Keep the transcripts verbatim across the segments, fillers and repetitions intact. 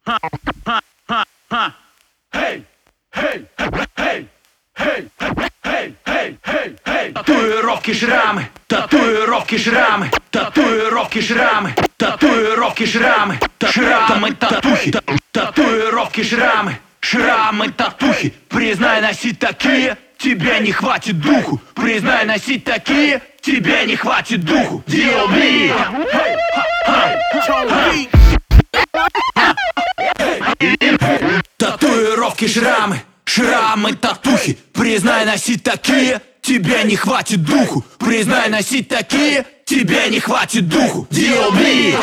Татуировки, шрамы, татуировки, шрамы, татуировки, шрамы, татуировки, шрамы, шрамы, татухи, татуировки, шрамы, шрамы, татухи. Признай, носить такие, тебе не хватит духу. Признай, носить такие, тебе не хватит духу. ди о би. Татуировки, шрамы, шрамы, татухи. Признай, носить такие, тебе не хватит духу. Признай, носить такие, тебе не хватит духу. ди о би.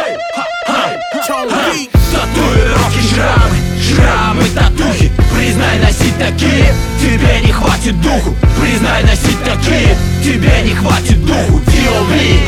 Татуировки, шрамы, шрамы, татухи. Признай, носить такие, тебе не хватит духу. Признай, носить такие, тебе не хватит духу. ди о би.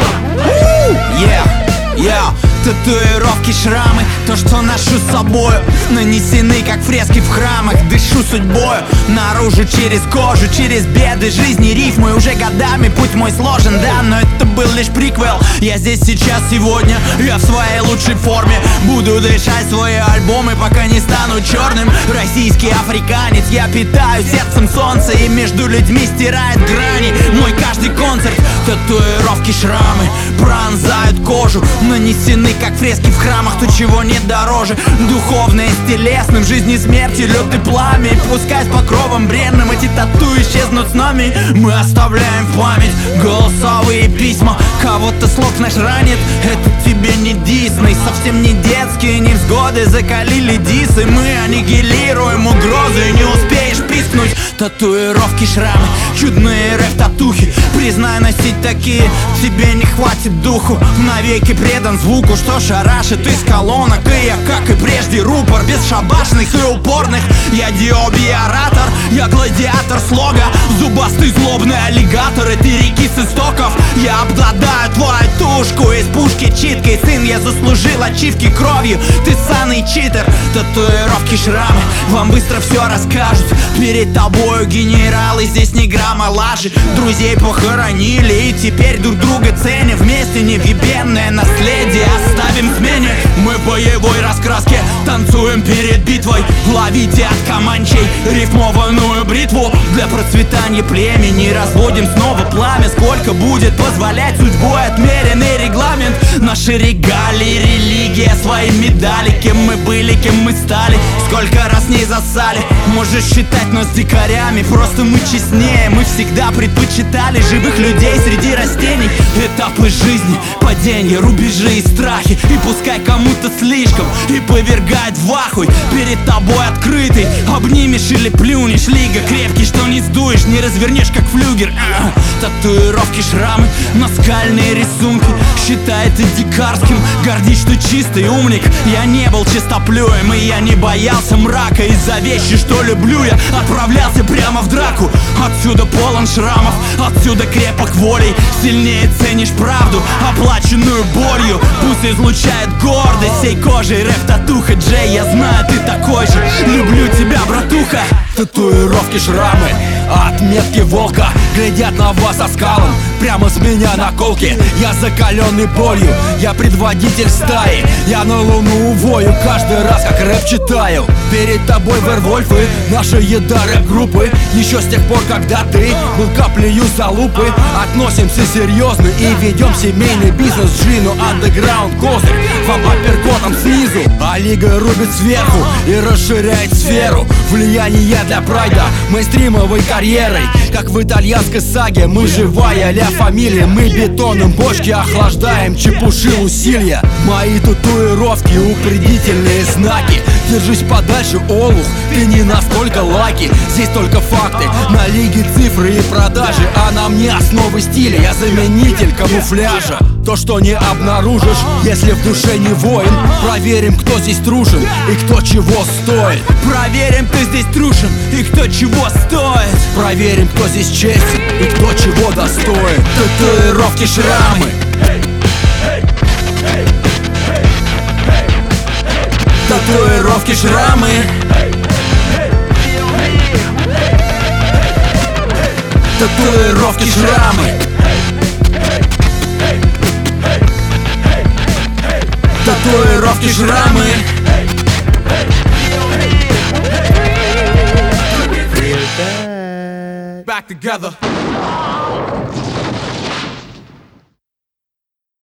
Yeah, yeah. Татуировки, шрамы, то, что ношу с собою, нанесены, как фрески в храмах. Дышу судьбою, наружу через кожу, через беды жизни, рифмы. Уже годами путь мой сложен, да, но это был лишь приквел. Я здесь сейчас, сегодня, я в своей лучшей форме. Буду дышать свои альбомы, пока не стану черным. Российский африканец, я питаю сердцем солнце, и между людьми стирает грани мой каждый концерт. Татуировки, шрамы пронзают кожу, нанесены, как фрески в храмах, то, чего нет дороже. Духовное с телесным, жизнь и смерть, лед и пламя. И пускай с покровом бренным эти тату исчезнут с нами, мы оставляем в память голосовые письма. Кого-то слов наш ранит, это тебе не Дисней. Совсем не детские невзгоды закалили дисы. Мы аннигилируем угрозы, не успеешь пискнуть. Татуировки, шрамы, чудные рэп-татухи. Признай, носить такие, тебе не хватит духу. Навеки предан звуку, что шарашит из колонок. И я, как и прежде, рупор бесшабашных и упорных. Я ди о би оратор, я гладиатор слога. Зубастый злобный аллигатор, и ты реки с истоков. Я обладаю твою тушку из пушки читкой. Сын, я заслужил ачивки кровью, ты ссаный читер. Татуировки, шрамы вам быстро все расскажут. Перед тобою генералы, здесь ни грамма лажи. Друзей похоронили и теперь друг друга ценим. Вместе невъебенное наследие оставим в смене. Мы в боевой раскраске танцуем перед битвой. Ловите от команчей рифмованную бритву. Для процветания племени разводим снова пламя. Сколько будет позволять судьбой отмеренный регламент. Наши регалии, религия, свои медали. Кем мы были, кем мы стали, сколько раз не засали. Можешь считать нас дикарями, просто мы честнее. Мы всегда предпочитали живых людей среди растений. Этапы жизни, падения, рубежи и страхи. И пускай кому-то слишком и повергает в ахуй. Перед тобой открытый, обнимешь или плюнешь. Лига крепкий, что не сдуешь, не развернешь как флюгер. а-а. Татуировки, шрамы, наскальные рисунки. Считай это дикарским, гордись, что чистый умник. Я не был чистоплюем, и я не боялся мрака. Из-за вещи, что люблю, я отправлялся прямо в драку. Отсюда полон шрамов, отсюда крепок волей. Сильнее ценишь правду, оплаченную болью. Пусть излучает гордость всей кожей. Рэп-татуха, Джей, я знаю, ты такой же. Люблю тебя, братуха. Татуировки, шрамы, отметки волка глядят на вас оскалом, прямо с меня наколки. Я закаленный болью, я предводитель стаи. Я на луну вою каждый раз, как рэп читаю. Перед тобой вервольфы, наша еда рэп-группы. Еще с тех пор, когда ты был каплею залупы. Относимся серьезно и ведем семейный бизнес. Джину андеграунд козырь, вам апперкотом снизу. А лига рубит сверху и расширяет сферу влияния для прайда мейнстримовой карьерой. Как в итальянской саге, мы живая ля фамилия. Мы бетоном бочки охлаждаем, чепуши усилия. Мои татуировки, упредительные знаки. Держись подальше, олух, ты не настолько лаки. Здесь только факты, на лиге цифры и продажи. А на мне основы стиля, я заменитель камуфляжа. То, что не обнаружишь, если в душе не воин. Проверим, кто здесь трушен и кто чего стоит. Проверим, кто здесь трушен и кто чего стоит. Проверим, кто здесь честен и кто чего достоин. Татуировки, шрамы, татуировки, шрамы, татуировки, шрамы, татуировки, шрамы. back. Back together.